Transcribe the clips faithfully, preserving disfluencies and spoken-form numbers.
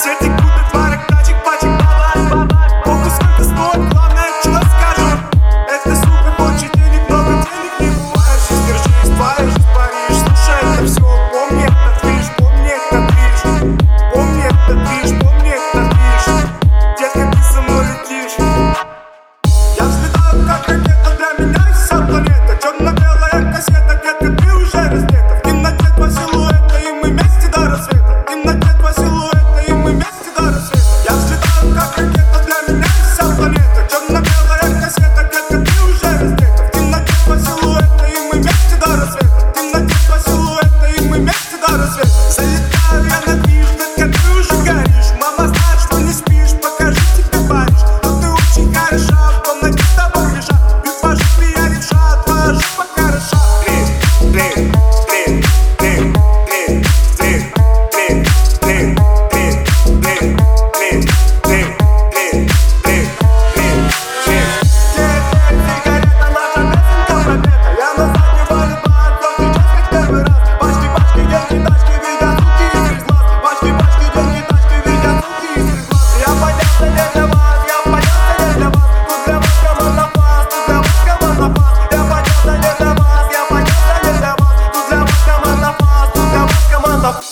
Светик купит марок, тачек, пачек, бабай. Похуй сколько стоит, главное, что скажут. Это супер, больше денег, много денег не бывает. Жизнь, держись, твоя жизнь, Париж. Слушай, это все, помни, это движ, помни, это движ. Помни, это движ, помни, это движ. Детка, ты со мной летишь. Я взлетаю, как ракета, для меня и вся планета. Черно-белая кассета, детка, ты уже раздета. В темноте два силуэта, и мы вместе до рассвета. В темноте два силуэта, и мы вместе до рассвета. Я взлетаю, как ракета, для меня и вся планета. Черно-белая кассета, детка, ты уже раздета. В темноте два силуэта, и мы вместе до рассвета. В темноте два силуэта, и мы вместе до рассвета. Залетаю я на движ, детка, ты уже горишь. Мама знает, что не спишь, покажи тебе Париж. Но ты очень хороша, в комнате с тобой лежат. И твоя жопа я реша, твоя жопа хороша. Блин, блин, блин, блин, блин, блин, блин, блин, блин, блин, блин, блин, блин, блин, блин, блин. Сигарета, наша песенка пропета. Я на заднем бале по сейчас как первый раз. Пачки, пачки, деньги, тачки, видят звуки из глаз. Пачки, пачки, деньги, тачки, видят звуки из глаз. Я поднялся не для вас, я поднялся не для вас. Тут для вас команда фас, тут для вас команда фас. Я поднялся не для вас, я поднялся не для вас. Тут для вас команда фас, тут для вас команда фас.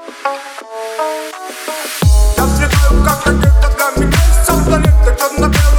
Я взлетаю, как ракета, для меня и вся планета. Черно-белая